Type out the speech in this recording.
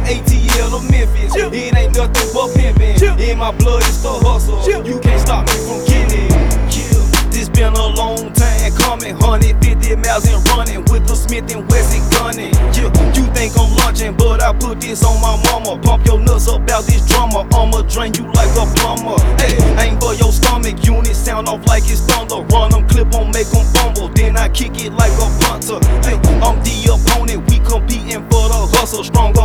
ATL to Memphis. It ain't nothing but pimpin'. In my blood, it's the hustle. You can't stop me from getting it. This been a long time coming. 150 miles and running with the Smith & Wesson gunning. You think I'm launching, but I put this on my mama. Pump your nuts about this drama. I'ma drain you like a plumber. Hey, aim for your stomach. Unit sound off like it's thunder. Run them, clip on, make them fumble. Then I kick it like a punter. Hey, I'm the opponent. We competing for the hustle. Stronger.